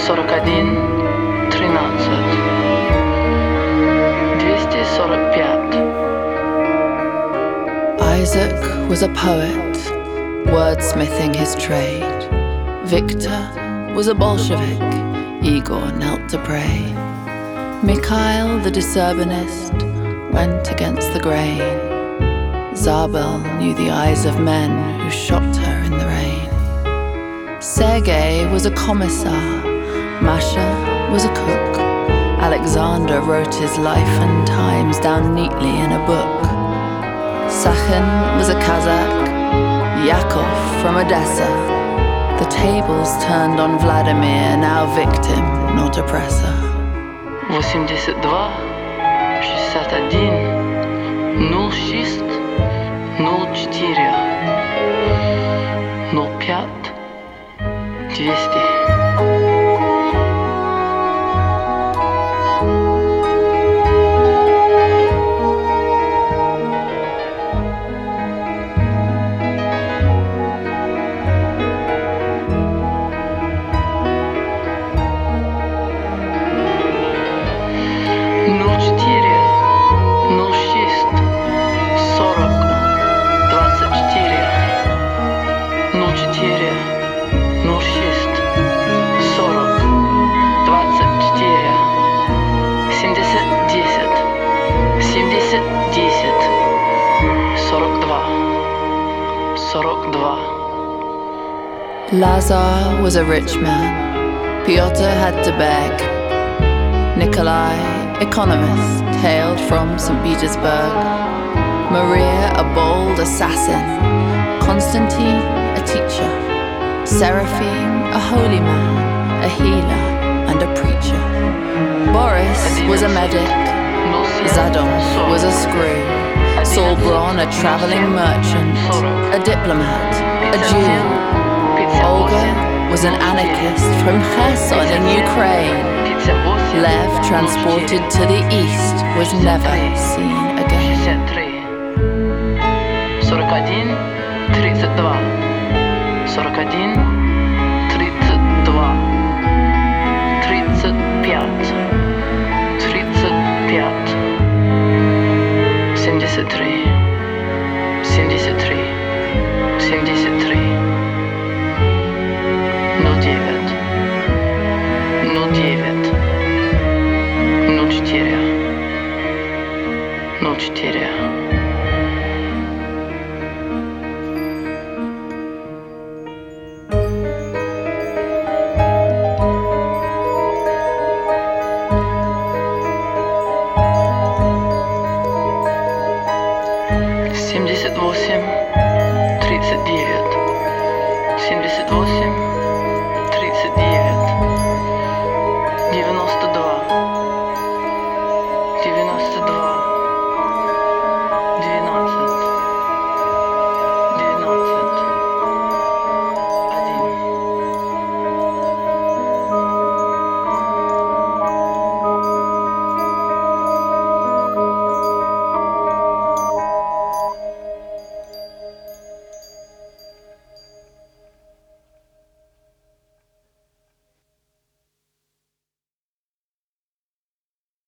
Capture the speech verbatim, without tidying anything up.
сорок один, тринадцать, двести сорок пять. Isaac was a poet, wordsmithing his trade. Victor was a Bolshevik, Igor knelt to pray. Mikhail, the Disturbinist, went against the grain. Zabel knew the eyes of men who shot her in the rain. Sergei was a commissar, Masha was a cook. Alexander wrote his life and times down neatly in a book. Sachin was a Kazakh, Yakov from Odessa. The tables turned on Vladimir, now victim, not oppressor. восемьдесят два, шестьдесят один, ноль шесть, ноль четыре, ноль пять, двести. Lazar was a rich man. Pyotr had to beg. Nikolai, economist, hailed from Saint Petersburg. Maria, a bold assassin. Konstantin, a teacher. Seraphim, a holy man, a healer and a preacher. Boris was a medic. Zadon was a screw. Saul Bron, a traveling merchant, a diplomat, a Jew. Olga was an anarchist from Kherson in Ukraine. Lev, transported to the east, was never seen again. сорок один, тридцать два, сорок один, тридцать два, тридцать пять, тридцать пять, семьдесят три, семьдесят три, семьдесят три. ноль девять, ноль девять, ноль четыре, ноль четыре. семьдесят восемь, тридцать девять, семьдесят восемь, тридцать девять.